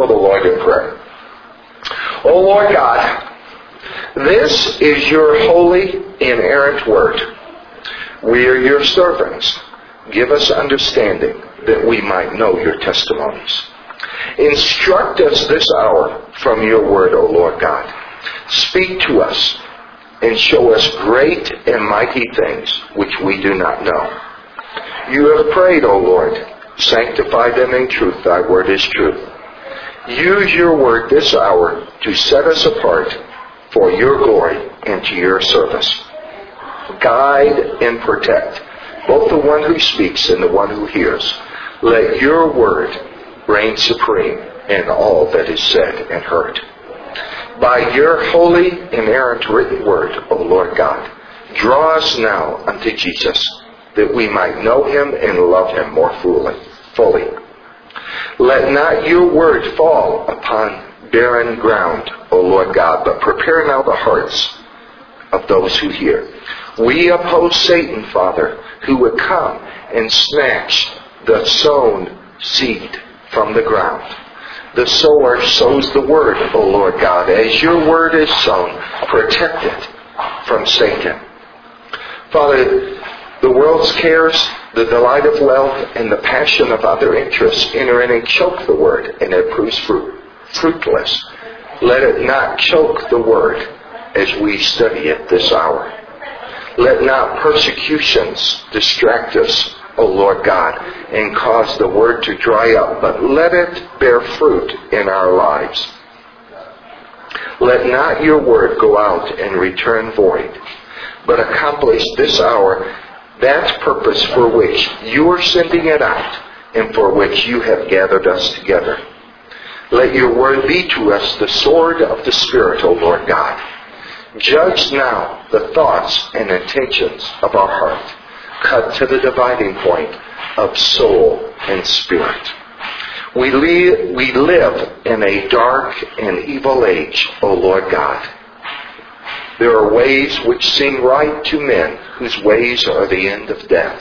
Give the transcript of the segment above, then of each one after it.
go to the Lord in prayer. O Lord God, this is your holy, inerrant word. We are your servants. Give us understanding that we might know your testimonies. Instruct us this hour from your word, O Lord God. Speak to us and show us great and mighty things which we do not know. You have prayed, O Lord, sanctify them in truth. Thy word is truth. Use your word this hour to set us apart for your glory and to your service. Guide and protect both the one who speaks and the one who hears. Let your word reign supreme in all that is said and heard. By your holy, inerrant written word, O Lord God, draw us now unto Jesus, that we might know him and love him more fully. Let not your word fall upon barren ground, O Lord God, but prepare now the hearts of those who hear. We oppose Satan, Father, who would come and snatch the sown seed from the ground. The sower sows the word, O Lord God. As your word is sown, protect it from Satan. Father, the world's cares, the delight of wealth, and the passion of other interests enter in and choke the word, and it proves fruitless. Let it not choke the word as we study it this hour. Let not persecutions distract us, O Lord God, and cause the word to dry up, but let it bear fruit in our lives. Let not your word go out and return void, but accomplish this hour that purpose for which you are sending it out and for which you have gathered us together. Let your word be to us the sword of the Spirit, O Lord God. Judge now the thoughts and intentions of our heart. Cut to the dividing point of soul and spirit. We live in a dark and evil age, O Lord God. There are ways which seem right to men, whose ways are the end of death.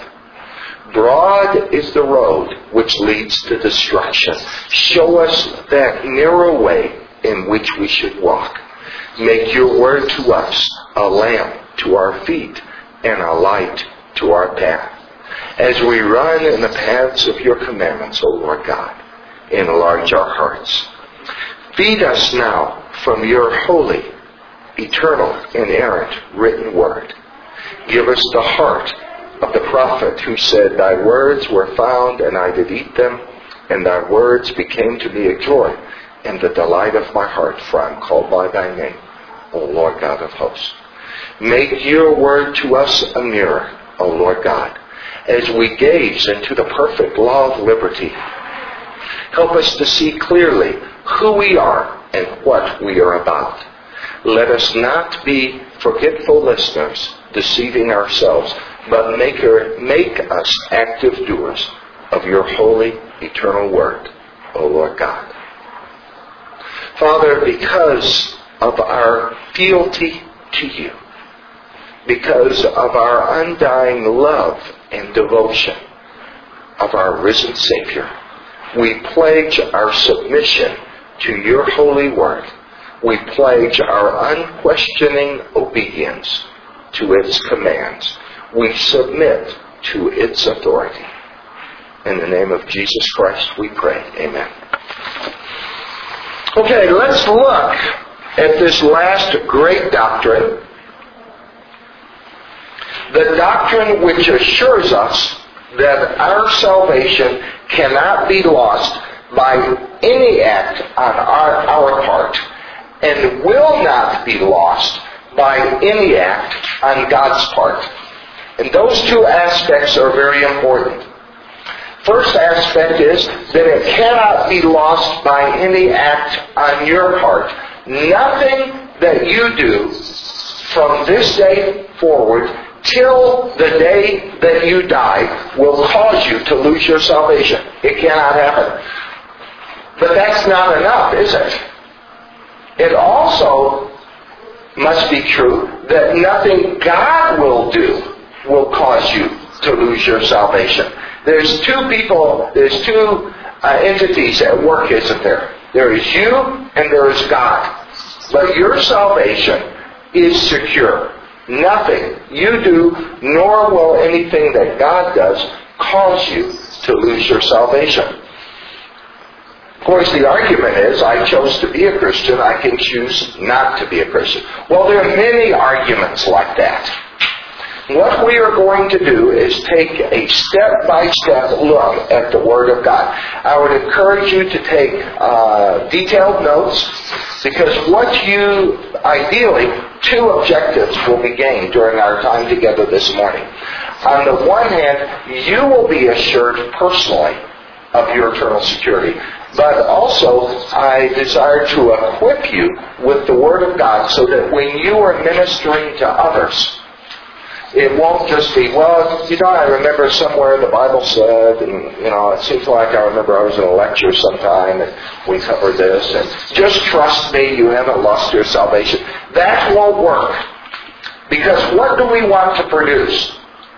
Broad is the road which leads to destruction. Show us that narrow way in which we should walk. Make your word to us a lamp to our feet and a light to our path. As we run in the paths of your commandments, O Lord God, enlarge our hearts. Feed us now from your holy, eternal, inerrant written word. Give us the heart of the prophet who said, thy words were found, and I did eat them, and thy words became to me a joy, and the delight of my heart, for I am called by thy name, O Lord God of hosts. Make your word to us a mirror, O Lord God, as we gaze into the perfect law of liberty. Help us to see clearly who we are and what we are about. Let us not be forgetful listeners, deceiving ourselves, but make us active doers of your holy, eternal word, O Lord God. Father, because of our fealty to you, because of our undying love and devotion of our risen Savior, we pledge our submission to your holy word. We pledge our unquestioning obedience to its commands. We submit to its authority. In the name of Jesus Christ we pray. Amen. Okay, let's look at this last great doctrine. The doctrine which assures us that our salvation cannot be lost by any act on our part, and will not be lost by any act on God's part. And those two aspects are very important. First aspect is that it cannot be lost by any act on your part. Nothing that you do from this day forward till the day that you die will cause you to lose your salvation. It cannot happen. But that's not enough, is it? It also must be true that nothing God will do will cause you to lose your salvation. There's two entities at work, isn't there? There is you and there is God. But your salvation is secure. Nothing you do, nor will anything that God does, cause you to lose your salvation. Of course, the argument is, I chose to be a Christian, I can choose not to be a Christian. Well, there are many arguments like that. What we are going to do is take a step-by-step look at the Word of God. I would encourage you to take detailed notes, because ideally, two objectives will be gained during our time together this morning. On the one hand, you will be assured personally of your eternal security. But also, I desire to equip you with the Word of God so that when you are ministering to others, it won't just be, I remember somewhere the Bible said, and, it seems like I remember I was in a lecture sometime and we covered this, and just trust me, you haven't lost your salvation. That won't work. Because what do we want to produce?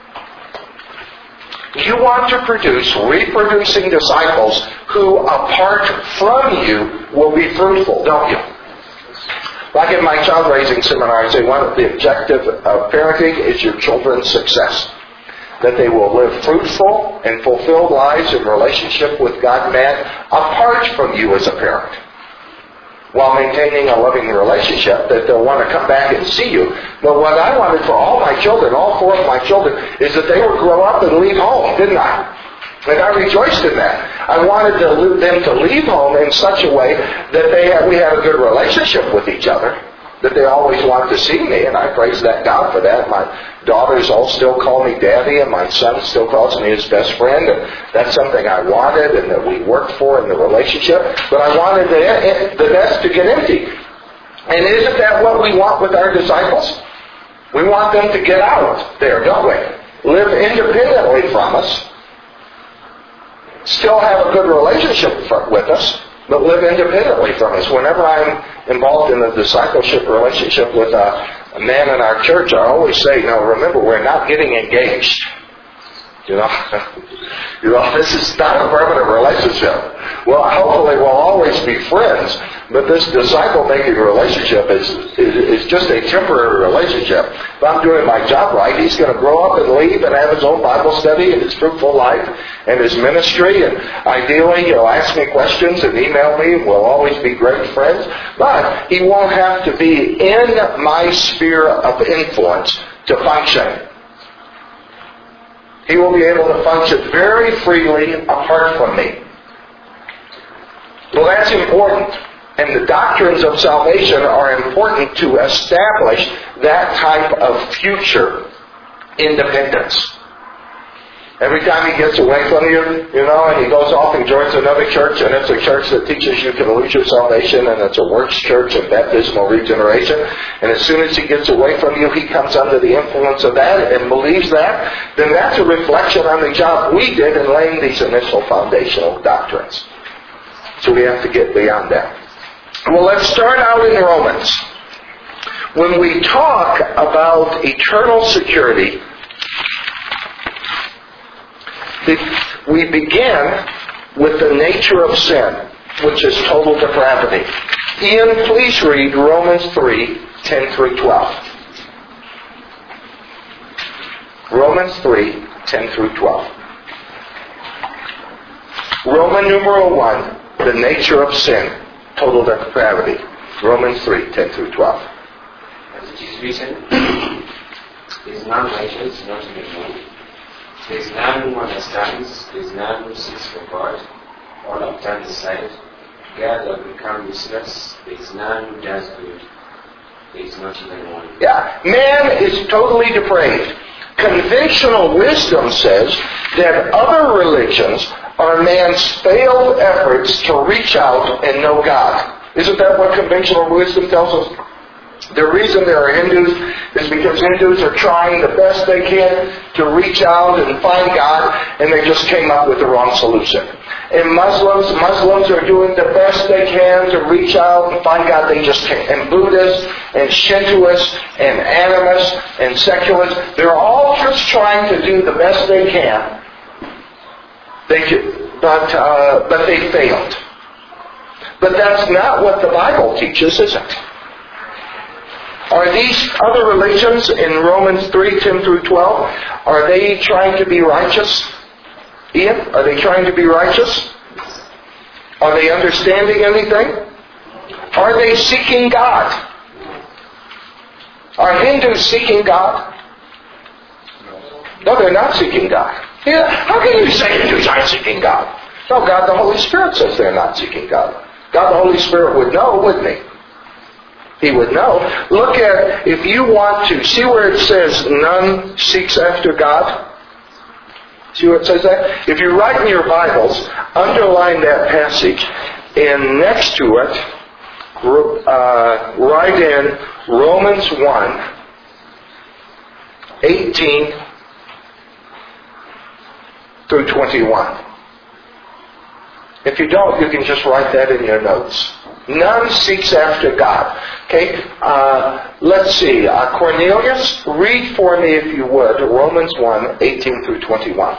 You want to produce reproducing disciples who, apart from you, will be fruitful, don't you? Like in my child raising seminar, I say one of the objectives of parenting is your children's success. That they will live fruitful and fulfilled lives in relationship with God and man, apart from you as a parent, while maintaining a loving relationship that they'll want to come back and see you. But what I wanted for all my children, all four of my children, is that they would grow up and leave home, didn't I? And I rejoiced in that. I wanted them to leave home in such a way that we had a good relationship with each other, that they always wanted to see me, and I praise that God for that. My daughters all still call me Daddy, and my son still calls me his best friend, and that's something I wanted and that we worked for in the relationship. But I wanted the nest to get empty. And isn't that what we want with our disciples? We want them to get out there, don't we? Live independently from us. Still have a good relationship with us, but live independently from us. Whenever I'm involved in a discipleship relationship with a man in our church, I always say, remember, we're not getting engaged. This is not a permanent relationship. Well, hopefully we'll always be friends, but this disciple-making relationship is just a temporary relationship. If I'm doing my job right, he's going to grow up and leave and have his own Bible study and his fruitful life and his ministry, and ideally he'll ask me questions and email me, and we'll always be great friends, but he won't have to be in my sphere of influence to function. He will be able to function very freely apart from me. Well, that's important. And the doctrines of salvation are important to establish that type of future independence. Every time he gets away from you, and he goes off and joins another church, and it's a church that teaches you can lose your salvation, and it's a works church and baptismal regeneration, and as soon as he gets away from you, he comes under the influence of that and believes that, then that's a reflection on the job we did in laying these initial foundational doctrines. So we have to get beyond that. Well, let's start out in Romans. When we talk about eternal security, we begin with the nature of sin, which is total depravity. Ian, please read Romans 3, 10 through 12. Romans 3, 10 through 12. Roman numeral 1, the nature of sin, total depravity. Romans 3, 10 through 12. As it is written, there is none righteous, not even one. There is none who understands, there is none who seeks for God. All have turned aside. Together have become useless. There is none who does good. There is not even one. Yeah, man is totally depraved. Conventional wisdom says that other religions are man's failed efforts to reach out and know God. Isn't that what conventional wisdom tells us? The reason there are Hindus is because Hindus are trying the best they can to reach out and find God, and they just came up with the wrong solution. And Muslims are doing the best they can to reach out and find God, they just can't. And Buddhists and Shintoists and animists and secularists, they're all just trying to do the best they can. But they failed. But that's not what the Bible teaches, is it? Are these other religions in Romans 3:10 through 12, are they trying to be righteous? Ian, are they trying to be righteous? Are they understanding anything? Are they seeking God? Are Hindus seeking God? No, they're not seeking God. Yeah, how can you say Hindus aren't seeking God? No, God the Holy Spirit says they're not seeking God. God the Holy Spirit would know, wouldn't He? He would know. Look at, if you want to, see where it says none seeks after God? See where it says that? If you write in your Bibles, underline that passage, and next to it, write in Romans 1:18 through 21. If you don't, you can just write that in your notes. None seeks after God. Okay, let's see. Cornelius, read for me, if you would, Romans 1:18 through 21.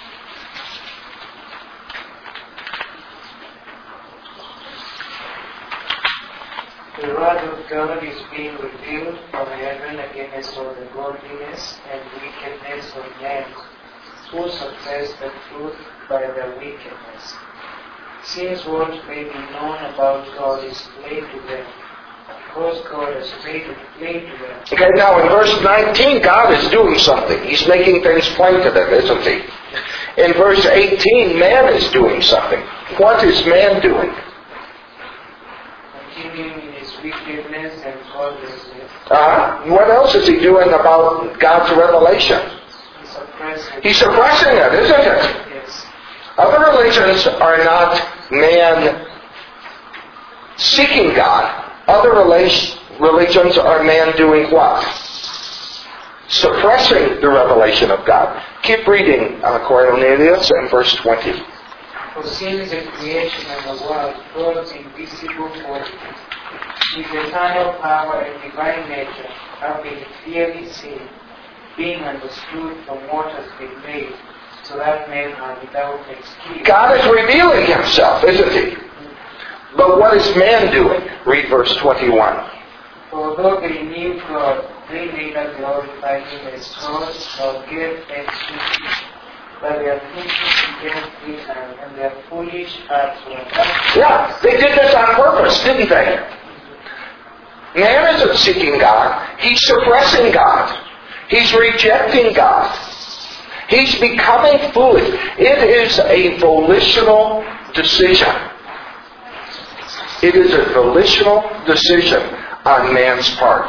The wrath of God is being revealed from heaven against all the godliness and wickedness of men, who suppress the truth by their wickedness. Since what may be known about God is plain to them, because God has made it plain to them. Okay, now in verse 19, God is doing something. He's making things plain to them, isn't He? In verse 18, man is doing something. What is man doing? Continuing in his wickedness and godlessness. What else is he doing about God's revelation? He's suppressing it, isn't it? Yes. Other religions are not man seeking God. Other religions are man doing what? Suppressing the revelation of God. Keep reading, Cornelius, in verse 20. For since the creation of the world, God's invisible body, His eternal power and divine nature have been clearly seen, being understood from what has been made, so that men are without excuse. God is revealing Himself, isn't He? But what is man doing? Read verse 21. For although they knew God, they neither glorified Him as God nor gave thanks to Him. But their thinking became futile, and their foolish hearts were darkened. Yeah, they did this on purpose, didn't they? Man isn't seeking God. He's suppressing God. He's rejecting God. He's becoming foolish. It is a volitional decision. It is a volitional decision on man's part.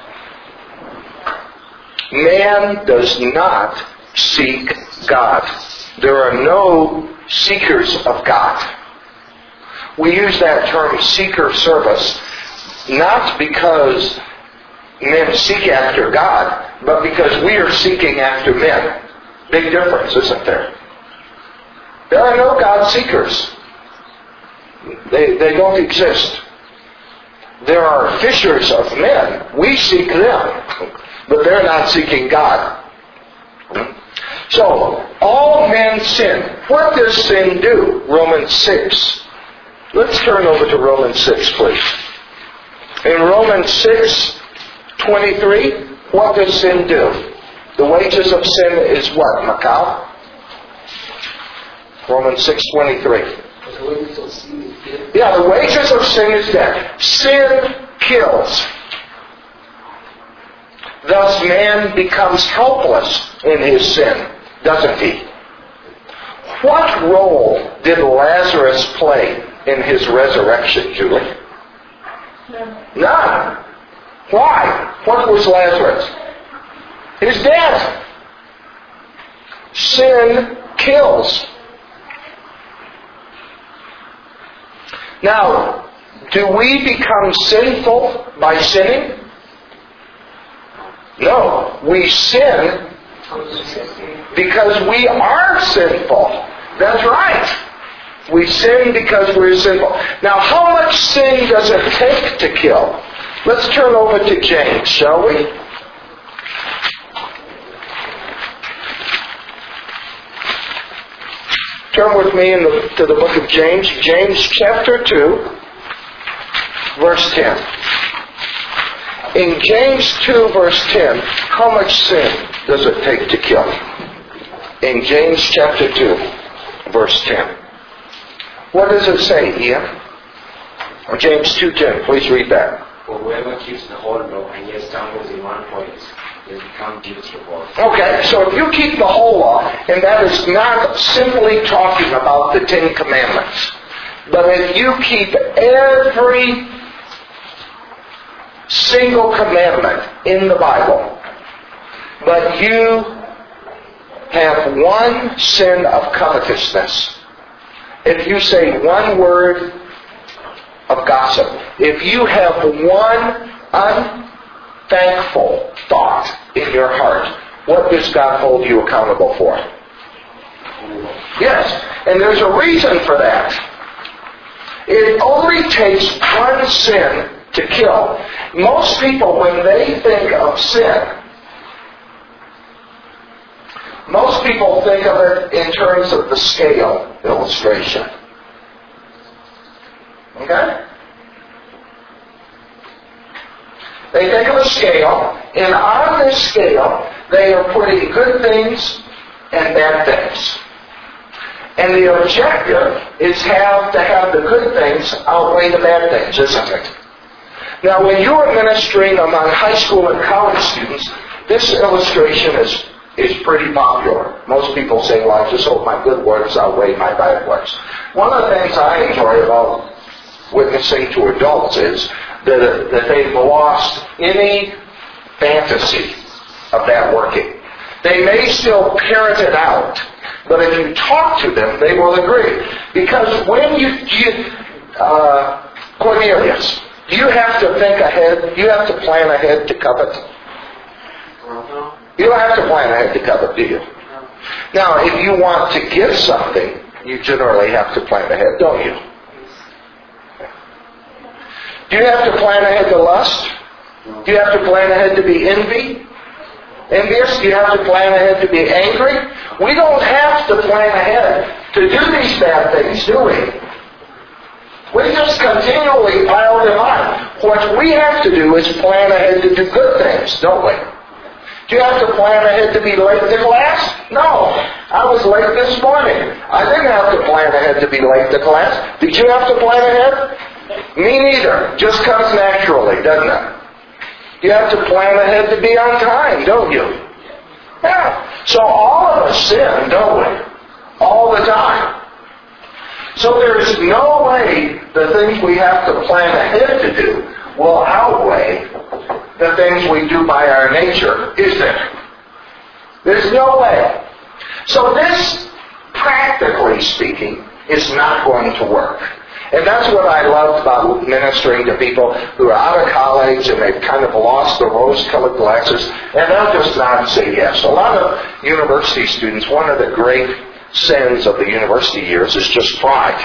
Man does not seek God. There are no seekers of God. We use that term seeker service not because men seek after God, but because we are seeking after men. Big difference, isn't there? There are no God seekers. They don't exist. There are fishers of men. We seek them, but they're not seeking God. So, all men sin. What does sin do? Romans 6. Let's turn over to Romans 6, please. In Romans 6:23, what does sin do? The wages of sin is what, Macau? Romans 6:23. Yeah, the wages of sin is death. Sin kills. Thus man becomes helpless in his sin, doesn't he? What role did Lazarus play in his resurrection, Julie? None. Why? What was Lazarus? His death. Sin kills. Now, do we become sinful by sinning? No. We sin because we are sinful. That's right. We sin because we're sinful. Now, how much sin does it take to kill? Let's turn over to James, shall we? Turn with me to the book of James. James chapter 2. verse 10. In James 2, verse 10, how much sin does it take to kill? In James chapter 2, verse 10. What does it say, Ian? James 2:10. Please read that. For whoever keeps the whole law and yet stumbles in one point will become guilty of all. Okay, so if you keep the whole law, and that is not simply talking about the Ten Commandments, but if you keep every single commandment in the Bible, but you have one sin of covetousness, if you say one word of gossip, if you have one unthankful thought in your heart, what does God hold you accountable for? Yes, and there's a reason for that. It only takes one sin to kill. Most people, when they think of sin, most people think of it in terms of the scale illustration. Okay? They think of a scale, and on this scale, they are putting good things and bad things. And the objective is to have the good things outweigh the bad things, isn't it? Now, when you are ministering among high school and college students, this illustration is pretty popular. Most people say, well, I just hope my good works outweigh my bad works. One of the things I enjoy about witnessing to adults is that they've lost any fantasy of that working. They may still parrot it out, but if you talk to them, they will agree. Because when Cornelius, do you have to think ahead? Do you have to plan ahead to covet? You don't have to plan ahead to covet, do you? Now, if you want to give something, you generally have to plan ahead, don't you? Do you have to plan ahead to lust? Do you have to plan ahead to be envious? Do you have to plan ahead to be angry? We don't have to plan ahead to do these bad things, do we? We just continually pile them on. What we have to do is plan ahead to do good things, don't we? Do you have to plan ahead to be late to class? No. I was late this morning. I didn't have to plan ahead to be late to class. Did you have to plan ahead? Me neither. Just comes naturally, doesn't it? You have to plan ahead to be on time, don't you? Yeah. So all of us sin, don't we? All the time. So there is no way the things we have to plan ahead to do will outweigh the things we do by our nature, is there? There's no way. So this, practically speaking, is not going to work. And that's what I love about ministering to people who are out of college and they've kind of lost the rose-colored glasses, and they'll just nod and say yes. A lot of university students, one of the great sins of the university years is just pride.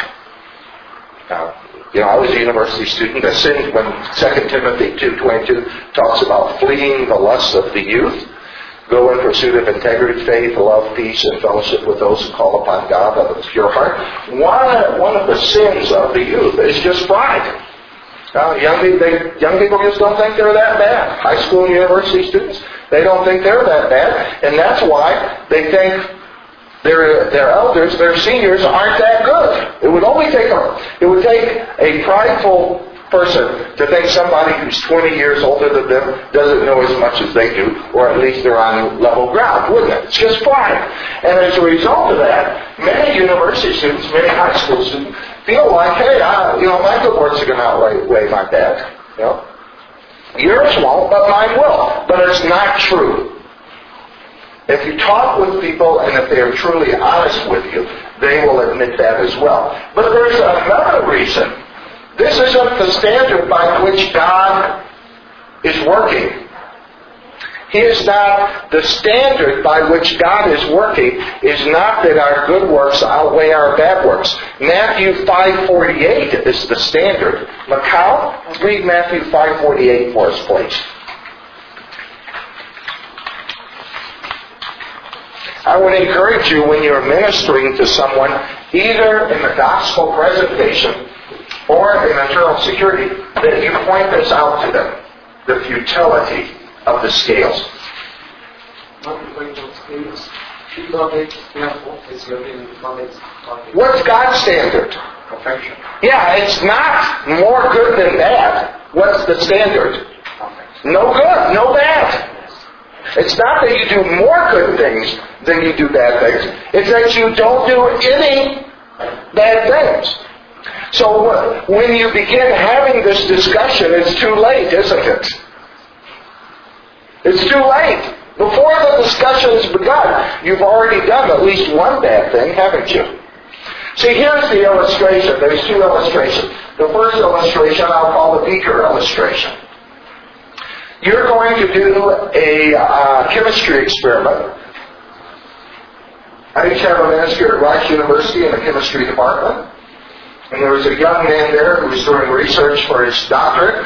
I was a university student. The sin, when 2 Timothy 2:22 talks about fleeing the lusts of the youth, go in pursuit of integrity, faith, love, peace, and fellowship with those who call upon God out of a pure heart. One of the sins of the youth is just pride. Young people just don't think they're that bad. High school and university students, they don't think they're that bad, and that's why they think their elders, their seniors, aren't that good. It would take a prideful person to think somebody who's 20 years older than them doesn't know as much as they do, or at least they're on level ground, wouldn't it? It's just pride. And as a result of that, many university students, many high school students feel like, hey, my good works are going to outweigh my bad. Yours won't, but mine will. But it's not true. If you talk with people and if they are truly honest with you, they will admit that as well. But there's another reason. This isn't the standard by which God is working. He is not, the standard by which God is working is not that our good works outweigh our bad works. Matthew 5:48 is the standard. Macau, read Matthew 5:48 for us, please. I would encourage you when you're ministering to someone, either in the gospel presentation or an internal security, that you point this out to them. The futility of the scales. What's God's standard? Perfection. Yeah, it's not more good than bad. What's the standard? No good, no bad. It's not that you do more good things than you do bad things. It's that you don't do any bad things. So when you begin having this discussion, it's too late, isn't it? It's too late. Before the discussion's begun, you've already done at least one bad thing, haven't you? See, here's the illustration. There's two illustrations. The first illustration I'll call the beaker illustration. You're going to do a chemistry experiment. I used to have a minister at Rice University in the chemistry department. And there was a young man there who was doing research for his doctorate.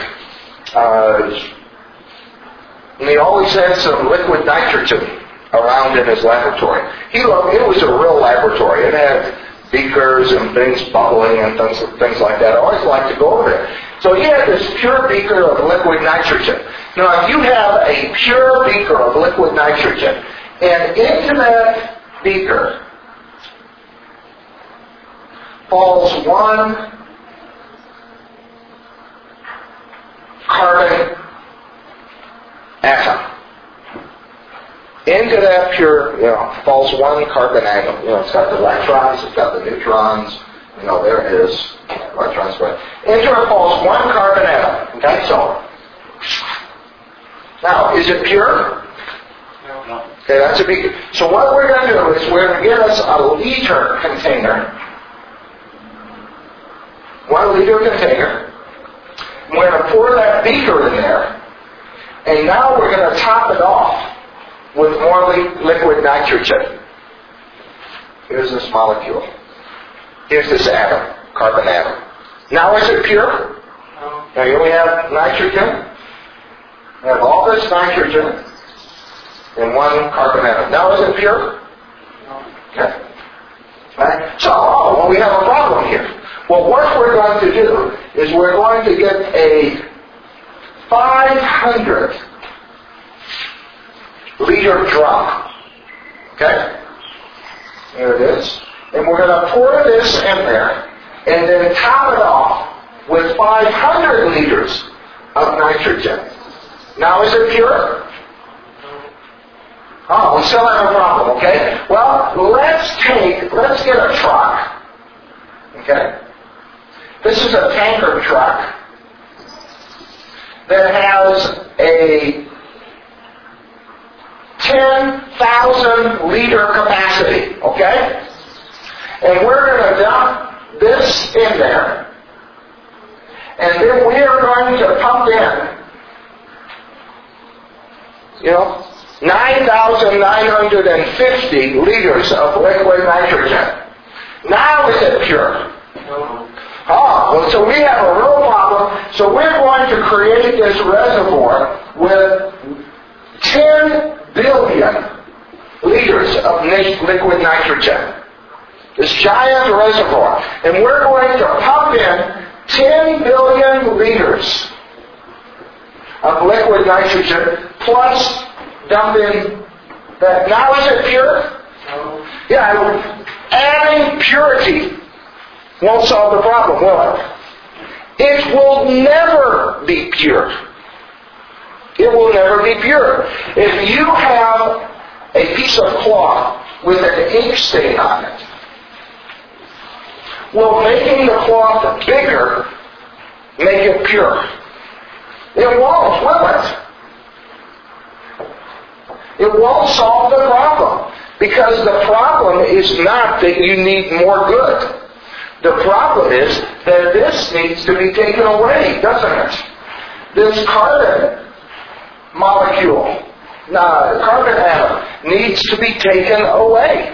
And he always had some liquid nitrogen around in his laboratory. It was a real laboratory. It had beakers and things bubbling and things like that. I always liked to go over there. So he had this pure beaker of liquid nitrogen. Now, if you have a pure beaker of liquid nitrogen, and into that beaker falls one carbon atom. Into that pure, falls one carbon atom. It's got the electrons, it's got the neutrons, there it is. Electrons, but into it falls one carbon atom. Okay, so. Now, is it pure? No. Okay, that's a beaker. So what we're going to do is we're going to get us a liter container. 1 liter container. We're going to pour that beaker in there. And now we're going to top it off with more liquid nitrogen. Here's this molecule. Here's this atom, carbon atom. Now is it pure? No. Now here we have nitrogen. We have all this nitrogen in one carbon atom. Now is it pure? No. Okay. Right? So, we have a problem here. Well, what we're going to do is we're going to get a 500 liter drum. Okay? There it is. And we're going to pour this in there and then top it off with 500 liters of nitrogen. Now, is it pure? Oh, we still have a problem, okay? Well, let's get a truck. Okay? This is a tanker truck that has a 10,000 liter capacity, okay? And we're going to dump this in there. And then we are going to pump in, 9,950 liters of liquid nitrogen. Now is it pure? Well, so we have a real problem. So we're going to create this reservoir with 10 billion liters of liquid nitrogen. This giant reservoir. And we're going to pump in 10 billion liters of liquid nitrogen plus dump in that. Now is it pure? No. Yeah, adding purity won't solve the problem, will it? It will never be pure. It will never be pure. If you have a piece of cloth with an ink stain on it, will making the cloth bigger make it pure? It won't, will it? It won't solve the problem. Because the problem is not that you need more good. The problem is that this needs to be taken away, doesn't it? This carbon molecule, carbon atom, needs to be taken away.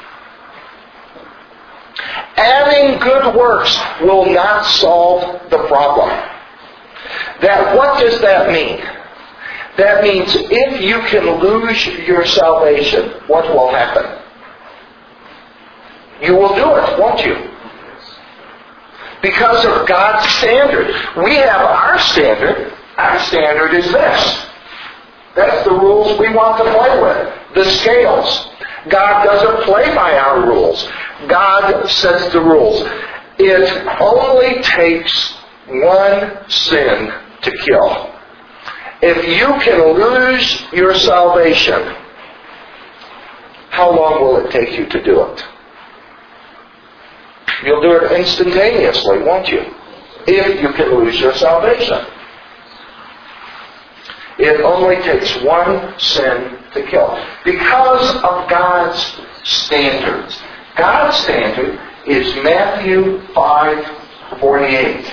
Adding good works will not solve the problem. What does that mean? That means if you can lose your salvation, what will happen? You will do it, won't you? Because of God's standard. We have our standard. Our standard is this. That's the rules we want to play with. The scales. God doesn't play by our rules. God sets the rules. It only takes one sin to kill. If you can lose your salvation, how long will it take you to do it? You'll do it instantaneously, won't you? If you can lose your salvation. It only takes one sin to kill. Because of God's standards. God's standard is Matthew 5:48.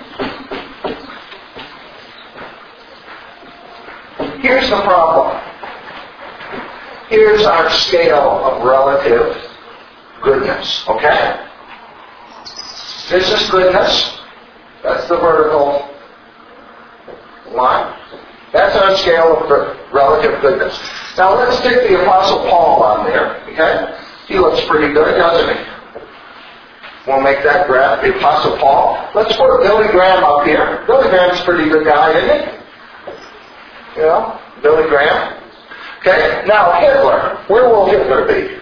Here's the problem. Here's our scale of relative goodness, okay? This is goodness. That's the vertical line. That's our scale of relative goodness. Now let's stick the Apostle Paul on there, okay? He looks pretty good, doesn't he? We'll make that graph, the Apostle Paul. Let's put Billy Graham up here. Billy Graham's a pretty good guy, isn't he? You know, Billy Graham. Okay, now Hitler. Where will Hitler be?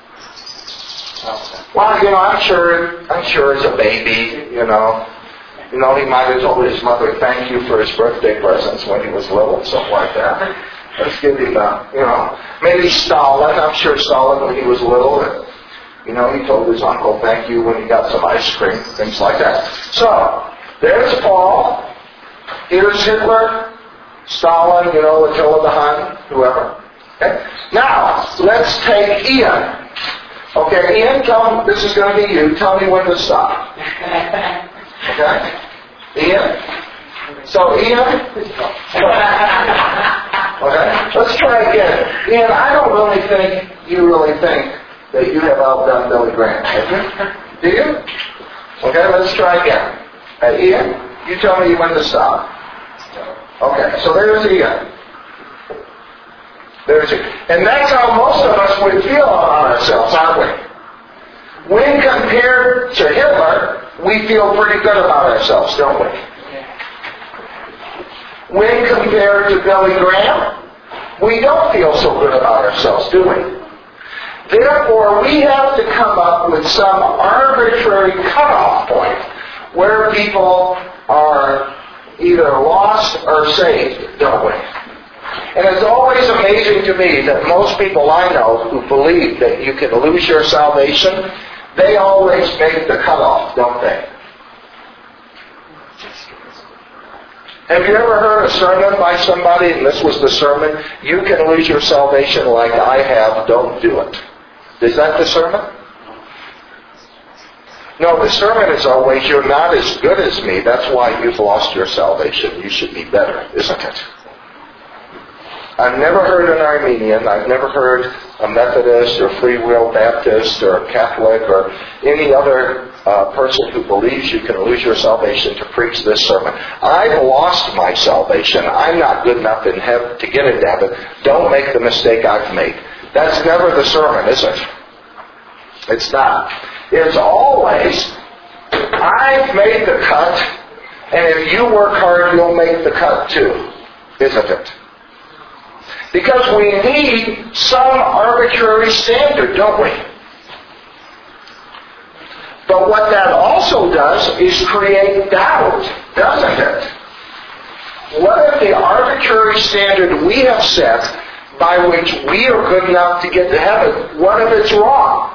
Well, you know, I'm sure as a baby, you know, he might have told his mother thank you for his birthday presents when he was little, something like that. Let's give him maybe Stalin. I'm sure Stalin when he was little, he told his uncle thank you when he got some ice cream, things like that. So, there's Paul. Here's Hitler, Stalin, Attila the Hun, whoever. Okay? Now, let's take Ian. Okay, Ian, this is going to be you. Tell me when to stop. Okay? Ian? So, Ian? Okay, let's try again. Ian, I don't really think that you have outdone Billy Graham. Do you? Okay, let's try again. Ian, you tell me when to stop. Okay, so there's Ian. And that's how most of us would feel about ourselves, aren't we? When compared to Hitler, we feel pretty good about ourselves, don't we? When compared to Billy Graham, we don't feel so good about ourselves, do we? Therefore, we have to come up with some arbitrary cutoff point where people are either lost or saved, don't we? And it's always amazing to me that most people I know who believe that you can lose your salvation, they always make the cutoff, don't they? Have you ever heard a sermon by somebody, and this was the sermon, you can lose your salvation like I have, don't do it? Is that the sermon? No, the sermon is always, you're not as good as me, that's why you've lost your salvation. You should be better, isn't it? I've never heard an Armenian, I've never heard a Methodist or Free Will Baptist or a Catholic or any other person who believes you can lose your salvation to preach this sermon. I've lost my salvation. I'm not good enough in heaven to get into heaven. Don't make the mistake I've made. That's never the sermon, is it? It's not. It's always, I've made the cut, and if you work hard, you'll make the cut too, isn't it? Because we need some arbitrary standard, don't we? But what that also does is create doubt, doesn't it? What if the arbitrary standard we have set by which we are good enough to get to heaven, what if it's wrong?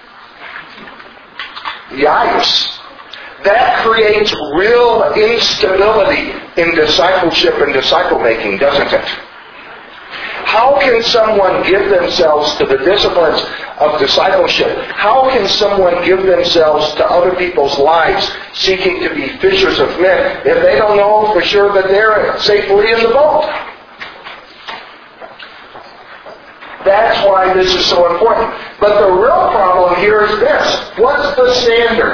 Yikes. That creates real instability in discipleship and disciple making, doesn't it? How can someone give themselves to the disciplines of discipleship? How can someone give themselves to other people's lives seeking to be fishers of men if they don't know for sure that they're safely in the boat? That's why this is so important. But the real problem here is this. What's the standard?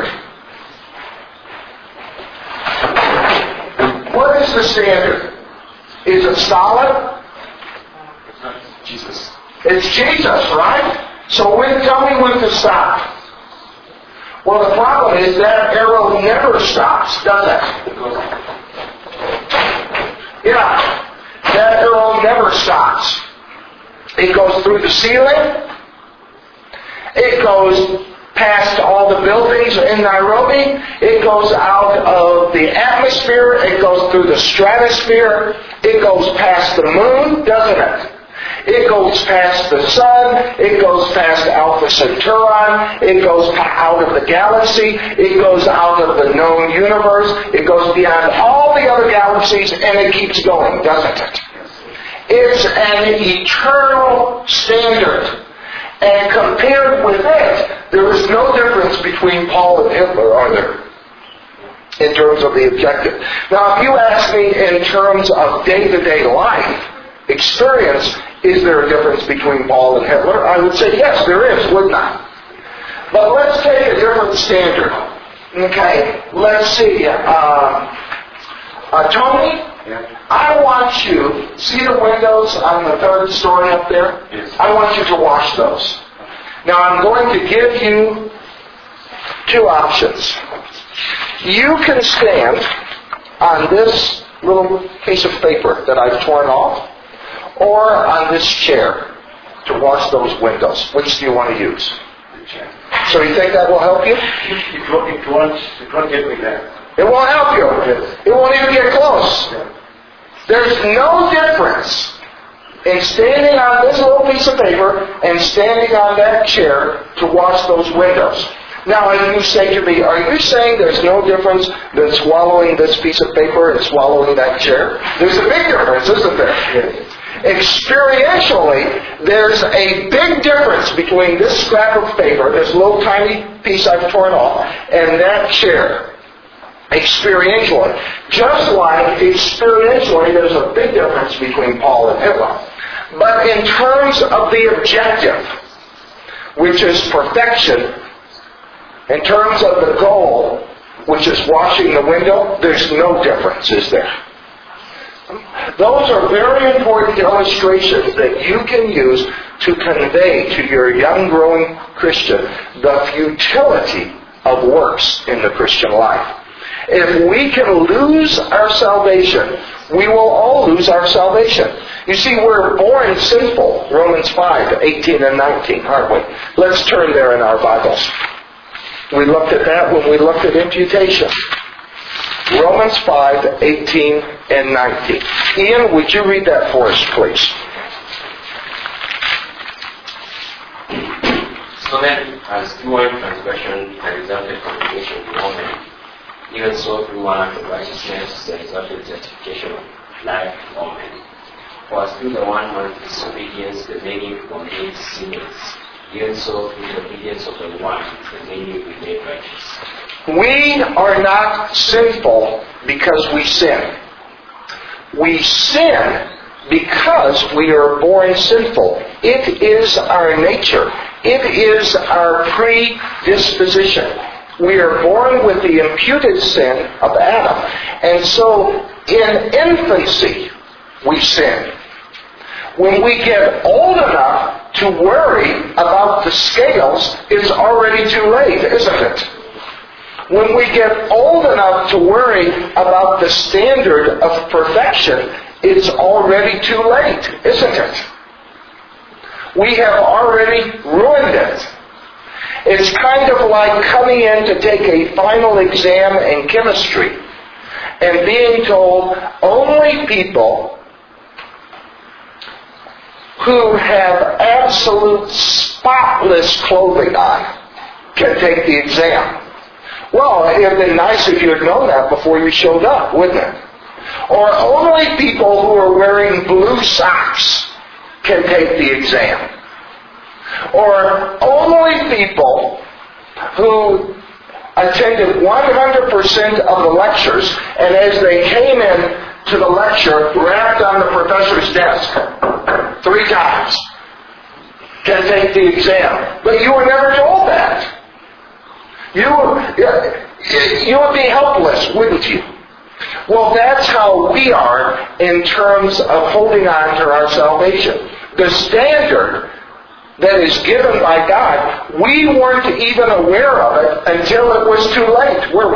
What is the standard? Is it solid? Jesus. It's Jesus, right? So tell me when to stop. Well, the problem is that arrow never stops, does it? Yeah. That arrow never stops. It goes through the ceiling. It goes past all the buildings in Nairobi. It goes out of the atmosphere. It goes through the stratosphere. It goes past the moon, doesn't it? It goes past the sun. It goes past Alpha Centauri. It goes out of the galaxy. It goes out of the known universe. It goes beyond all the other galaxies, and it keeps going, doesn't it? It's an eternal standard. And compared with it, there is no difference between Paul and Hitler, are there? In terms of the objective. Now, if you ask me in terms of day-to-day life experience, is there a difference between Paul and Hitler? I would say yes, there is, wouldn't I? But let's take a different standard. Okay? Let's see. Tony? Yeah. I want you, see the windows on the third story up there? Yes. I want you to wash those. Now I'm going to give you two options. You can stand on this little piece of paper that I've torn off, or on this chair to wash those windows. Which do you want to use? The chair. So you think that will help you? It won't get me there. It won't help you. It won't even get close. There's no difference in standing on this little piece of paper and standing on that chair to wash those windows. Now, if you say to me, are you saying there's no difference than swallowing this piece of paper and swallowing that chair? There's a big difference, isn't there? Experientially, there's a big difference between this scrap of paper, this little tiny piece I've torn off, and that chair. Experientially. Just like experientially, there's a big difference between Paul and Hitler. But in terms of the objective, which is perfection, in terms of the goal, which is washing the window, there's no difference, is there? Those are very important illustrations that you can use to convey to your young growing Christian the futility of works in the Christian life. If we can lose our salvation, we will all lose our salvation. You see, we're born sinful, Romans 5, 18 and 19, aren't we? Let's turn there in our Bibles. We looked at that when we looked at imputation. Romans 5, 18 and 19. Ian, would you read that for us, please? So then, as through one transgression there resulted condemnation to all men, even so through one act of righteousness there resulted justification of life to all men. For as through the one man's disobedience the many were made sinners, even so through the obedience of the one the many were made righteous. We are not sinful because we sin. We sin because we are born sinful. It is our nature. It is our predisposition. We are born with the imputed sin of Adam. And so, in infancy, we sin. When we get old enough to worry about the scales, it's already too late, isn't it? When we get old enough to worry about the standard of perfection, it's already too late, isn't it? We have already ruined it. It's kind of like coming in to take a final exam in chemistry and being told only people who have absolute spotless clothing on can take the exam. Well, it would have been nice if you had known that before you showed up, wouldn't it? Or only people who are wearing blue socks can take the exam. Or only people who attended 100% of the lectures and as they came in to the lecture, rapped on the professor's desk 3 times can take the exam. But you were never told that. You would be helpless, wouldn't you? Well, that's how we are in terms of holding on to our salvation. The standard that is given by God, we weren't even aware of it until it was too late, were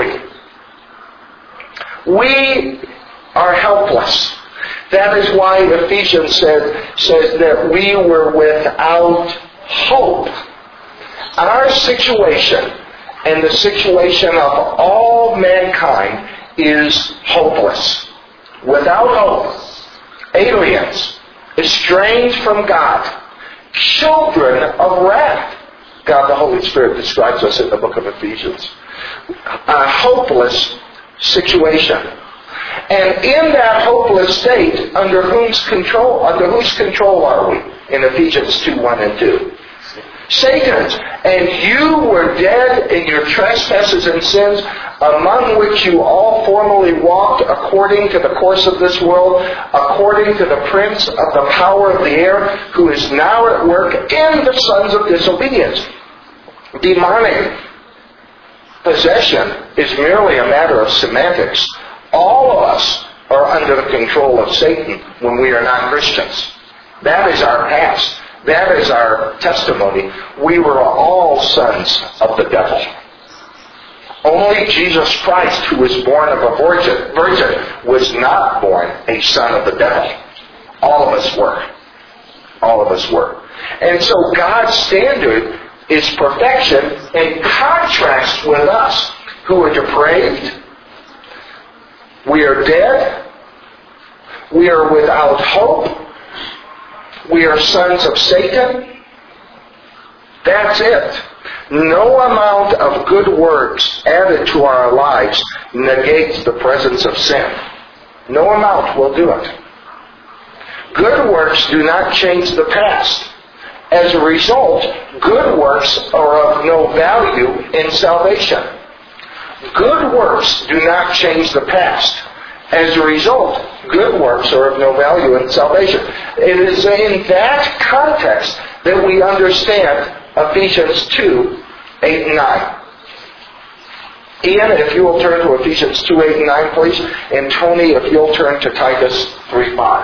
we? We are helpless. That is why Ephesians says that we were without hope. Our situation and the situation of all mankind is hopeless. Without hope. Aliens. Estranged from God. Children of wrath. God the Holy Spirit describes us in the book of Ephesians. A hopeless situation. And in that hopeless state, under whose control are we? In Ephesians 2:1 and 2. Satan's. And you were dead in your trespasses and sins, among which you all formerly walked according to the course of this world, according to the prince of the power of the air, who is now at work in the sons of disobedience. Demonic possession is merely a matter of semantics. All of us are under the control of Satan when we are not Christians. That is our past. That is our testimony. We were all sons of the devil. Only Jesus Christ, who was born of a virgin, was not born a son of the devil. All of us were. All of us were. And so God's standard is perfection in contrast with us, who are depraved. We are dead. We are without hope. We are sons of Satan. That's it. No amount of good works added to our lives negates the presence of sin. No amount will do it. Good works do not change the past. As a result, good works are of no value in salvation. Good works do not change the past. As a result, good works are of no value in salvation. It is in that context that we understand Ephesians 2:8 and 9. Ian, if you will turn to Ephesians 2:8 and 9, please. And Tony, if you'll turn to Titus 3:5.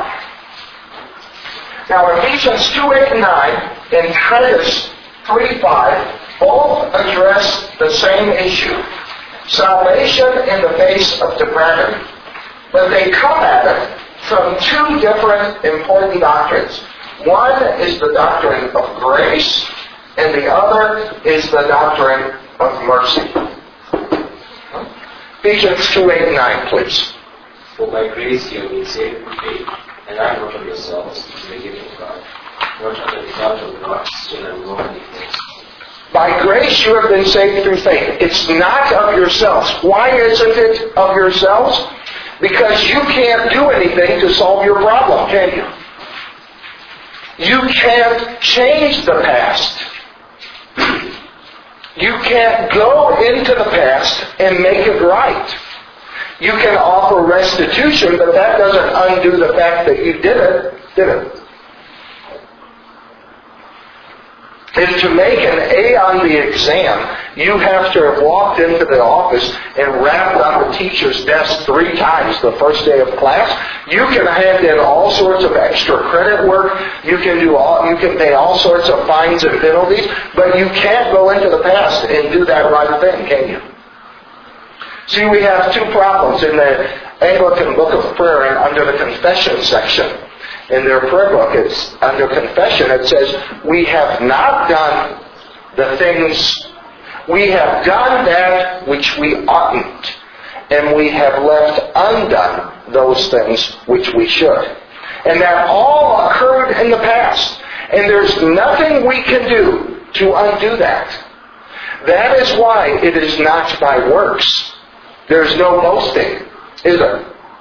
Now, Ephesians 2:8 and 9 and Titus 3:5 both address the same issue. Salvation in the face of depravity. But they come at it from two different important doctrines. One is the doctrine of grace, and the other is the doctrine of mercy. Ephesians 2:8 and 9, please. For by grace you have been saved through faith, and that not of yourselves, it is the gift of God, not of the result of works, so that no one boasts. By grace you have been saved through faith. It's not of yourselves. Why isn't it of yourselves? Because you can't do anything to solve your problem, can you? You can't change the past. You can't go into the past and make it right. You can offer restitution, but that doesn't undo the fact that you did it, did it? And to make an A on the exam, you have to have walked into the office and rapped on the teacher's desk 3 times the first day of class. You can hand in all sorts of extra credit work. You can pay all sorts of fines and penalties, but you can't go into the past and do that right thing, can you? See, we have 2 problems in the Anglican Book of Prayer and under the confession section. In their prayer book, it's under confession, it says, we have not done the things, we have done that which we oughtn't, and we have left undone those things which we should. And that all occurred in the past. And there's nothing we can do to undo that. That is why it is not by works. There's no boasting, is there?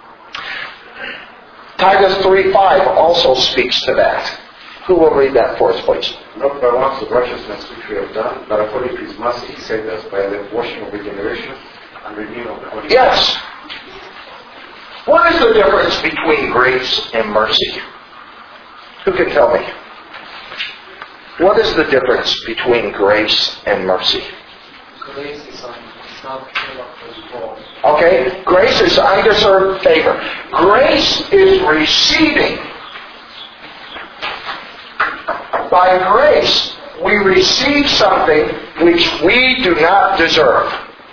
Titus 3:5 also speaks to that. Who will read that for us, please? Not by works of righteousness which we have done, but according to His mercy He saved us by the washing of regeneration and renewing of the Holy Spirit. Yes. What is the difference between grace and mercy? Who can tell me? What is the difference between grace and mercy? Grace is not full of those faults. Okay? Grace is undeserved favor. Grace is receiving By grace, we receive something which we do not deserve.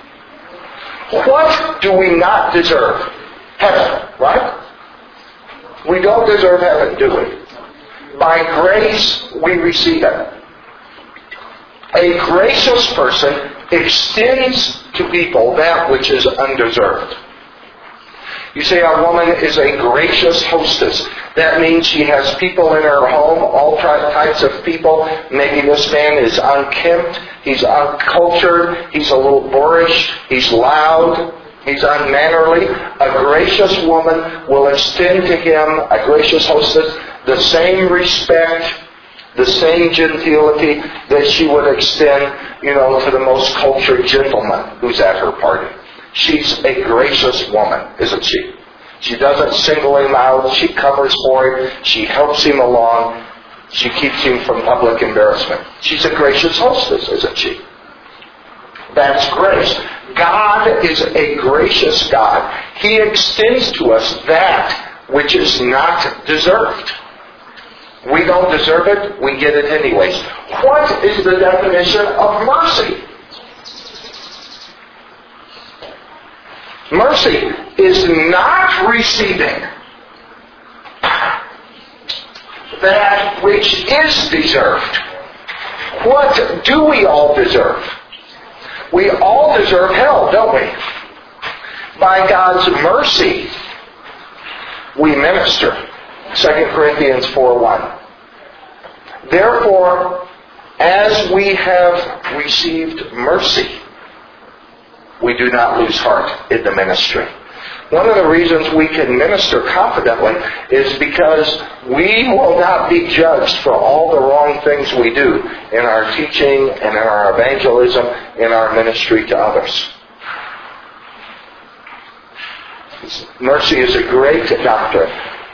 What do we not deserve? Heaven, right? We don't deserve heaven, do we? By grace, we receive it. A gracious person extends to people that which is undeserved. You say a woman is a gracious hostess. That means she has people in her home, all types of people. Maybe this man is unkempt, he's uncultured, he's a little boorish, he's loud, he's unmannerly. A gracious woman will extend to him, a gracious hostess, the same respect, the same gentility that she would extend, to the most cultured gentleman who's at her party. She's a gracious woman, isn't she? She doesn't single him out. She covers for him. She helps him along. She keeps him from public embarrassment. She's a gracious hostess, isn't she? That's grace. God is a gracious God. He extends to us that which is not deserved. We don't deserve it. We get it anyways. What is the definition of mercy? Mercy is not receiving that which is deserved. What do we all deserve? We all deserve hell, don't we? By God's mercy, we minister. 2 Corinthians 4:1. Therefore, as we have received mercy, we do not lose heart in the ministry. One of the reasons we can minister confidently is because we will not be judged for all the wrong things we do in our teaching and in our evangelism, in our ministry to others. Mercy is a great doctrine.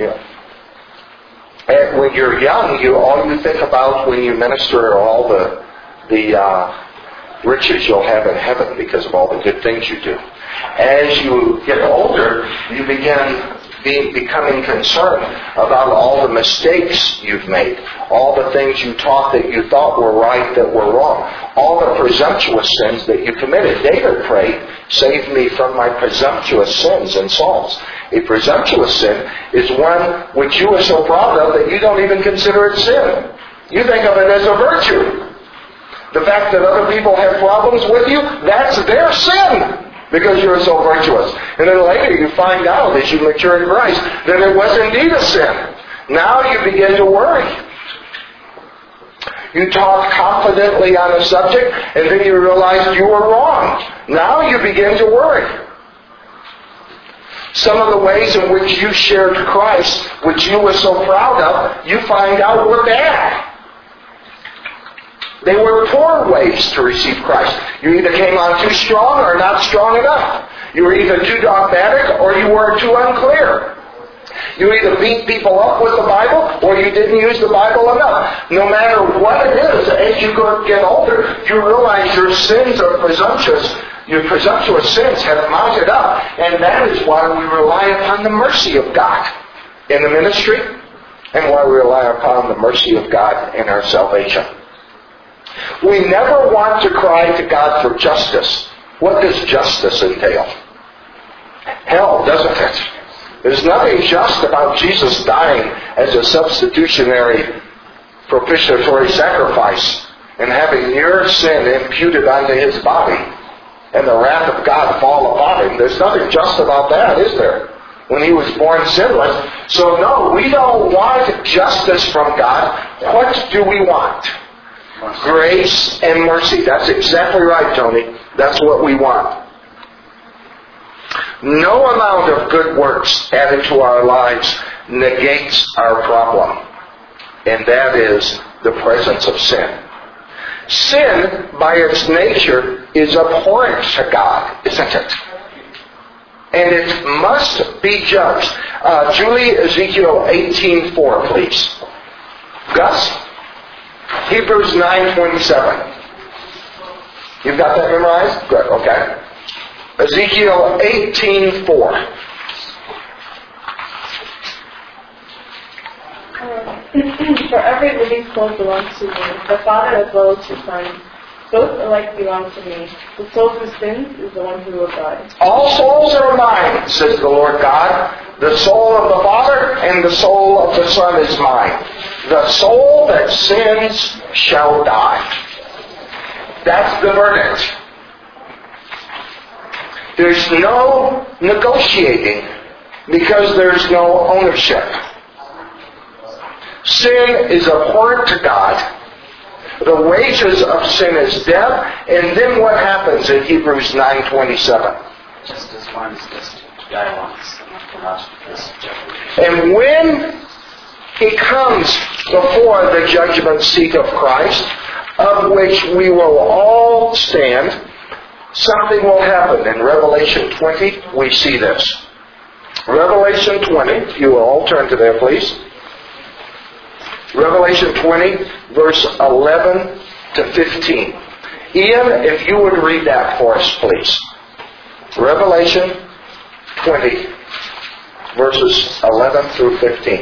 And when you're young, all you think about when you minister are all the riches you'll have in heaven because of all the good things you do. As you get older, you begin becoming concerned about all the mistakes you've made, all the things you taught that you thought were right that were wrong, all the presumptuous sins that you committed. David prayed, "Save me from my presumptuous sins," in Psalms. A presumptuous sin is one which you are so proud of that you don't even consider it sin. You think of it as a virtue. The fact that other people have problems with you, that's their sin because you're so virtuous. And then later you find out as you mature in Christ that it was indeed a sin. Now you begin to worry. You talk confidently on a subject and then you realize you were wrong. Now you begin to worry. Some of the ways in which you shared Christ, which you were so proud of, you find out were bad. They were poor ways to receive Christ. You either came on too strong or not strong enough. You were either too dogmatic or you were too unclear. You either beat people up with the Bible or you didn't use the Bible enough. No matter what it is, as you get older, you realize your sins are presumptuous. Your presumptuous sins have mounted up. And that is why we rely upon the mercy of God in the ministry and why we rely upon the mercy of God in our salvation. We never want to cry to God for justice. What does justice entail? Hell, doesn't it? There's nothing just about Jesus dying as a substitutionary propitiatory sacrifice and having your sin imputed onto His body and the wrath of God fall upon Him. There's nothing just about that, is there? When He was born sinless. So no, we don't want justice from God. What do we want? Grace and mercy. That's exactly right, Tony. That's what we want. No amount of good works added to our lives negates our problem. And that is the presence of sin. Sin, by its nature, is abhorrent to God, isn't it? And it must be judged. Julie, Ezekiel 18:4, please. Gus? Hebrews 9:27. You've got that memorized? Good, okay. Ezekiel 18:4. For every living soul belongs to me, the Father as well as the Son. Both alike belong to me. The soul who sins is the one who will die. All souls are mine, says the Lord God. The soul of the Father and the soul of the Son is mine. The soul that sins shall die. That's the verdict. There's no negotiating because there's no ownership. Sin is abhorrent to God. The wages of sin is death. And then what happens in Hebrews 9:27? Just as one is destined to die once, and after this judgment. And when he comes before the judgment seat of Christ, of which we will all stand, something will happen. In Revelation 20, we see this. Revelation 20, if you will all turn to there, please. Revelation 20, verse 11 to 15. Ian, if you would read that for us, please. Revelation 20, verses 11 through 15.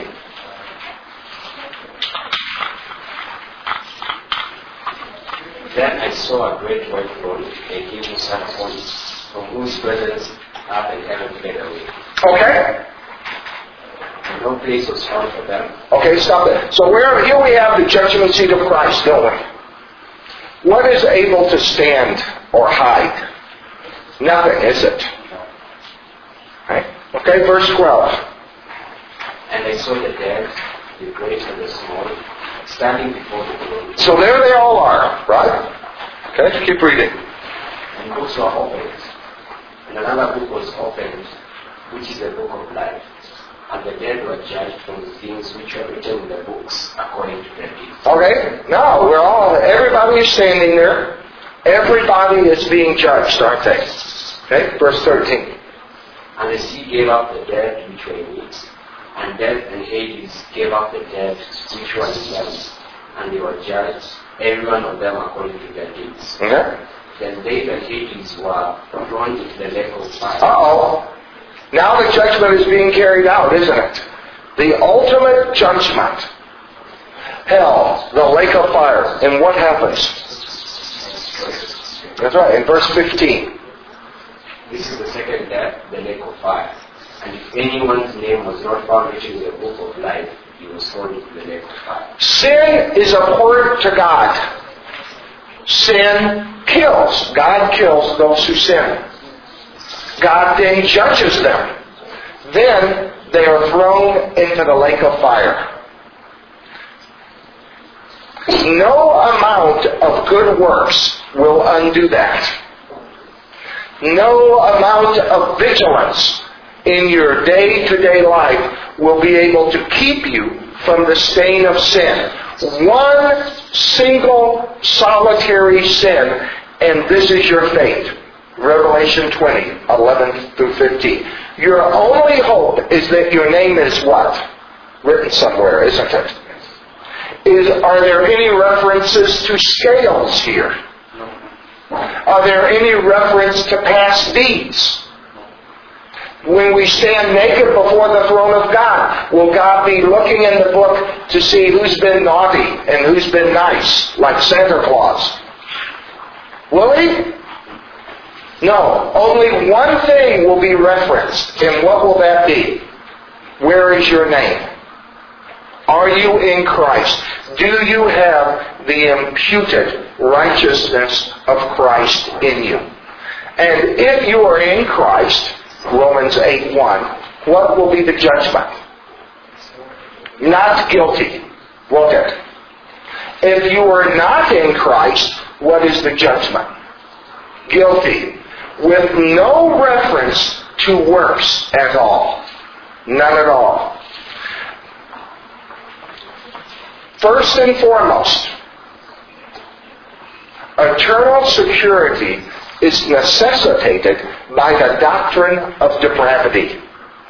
Then I saw a great white throne, and him who sat upon it, from whose presence earth and heaven fled away. Okay? And no place was found for them. Okay, stop it. So here we have the judgment seat of Christ, don't we? What is able to stand or hide? Nothing, is it? Right? Okay, verse 12. And I saw the dead, the great and the small, standing before the throne. So there they all are, right? Okay, keep reading. And books were opened. And another book was opened, which is the book of life. And the dead were judged from the things which were written in the books according to their deeds. Okay, now everybody is standing there. Everybody is being judged, aren't they? Okay, verse 13. And the sea gave up the dead which were in it. And death and Hades gave up the dead which were in them. And they were judged, every one of them according to their deeds. Okay. Then they and Hades were thrown into the lake of fire. Uh-oh. Now the judgment is being carried out, isn't it? The ultimate judgment. Hell, the lake of fire. And what happens? That's right, in verse 15. This is the second death, the lake of fire. And if anyone's name was not found written in the book of life, he was thrown into the lake of fire. Sin is abhorrent to God. Sin kills. God kills those who sin. God then judges them. Then they are thrown into the lake of fire. No amount of good works will undo that. No amount of vigilance in your day-to-day life will be able to keep you from the stain of sin. One single solitary sin, and this is your fate. Revelation 20, 11 through 15. Your only hope is that your name is what? Written somewhere, isn't it? Are there any references to scales here? Are there any reference to past deeds? When we stand naked before the throne of God, will God be looking in the book to see who's been naughty and who's been nice, like Santa Claus? Will He? No. Only one thing will be referenced. And what will that be? Where is your name? Are you in Christ? Do you have the imputed righteousness of Christ in you? And if you are in Christ, Romans 8:1, what will be the judgment? Not guilty, won't it? If you are not in Christ, what is the judgment? Guilty. With no reference to works at all. None at all. First and foremost, eternal security is necessitated by the doctrine of depravity.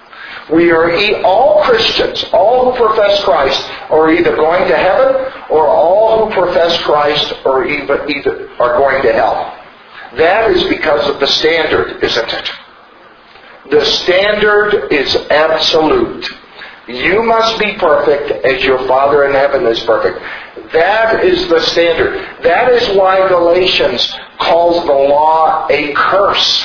All Christians, all who profess Christ, are either going to heaven, or all who profess Christ are either are going to hell. That is because of the standard, isn't it? The standard is absolute. You must be perfect as your Father in heaven is perfect. That is the standard. That is why Galatians calls the law a curse.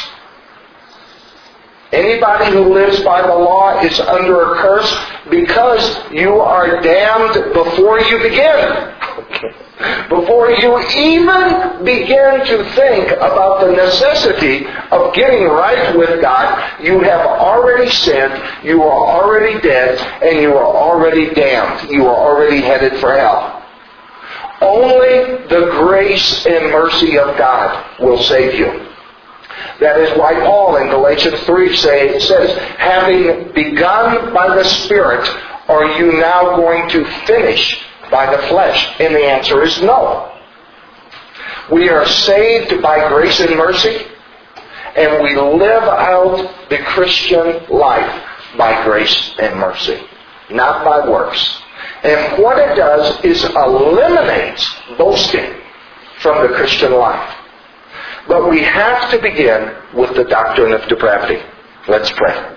Anybody who lives by the law is under a curse because you are damned before you begin. Before you even begin to think about the necessity of getting right with God, you have already sinned, you are already dead, and you are already damned. You are already headed for hell. Only the grace and mercy of God will save you. That is why Paul in Galatians 3 says, having begun by the Spirit, are you now going to finish by the flesh? And the answer is no. We are saved by grace and mercy, and we live out the Christian life by grace and mercy, not by works. And what it does is eliminates boasting from the Christian life. But we have to begin with the doctrine of depravity. Let's pray.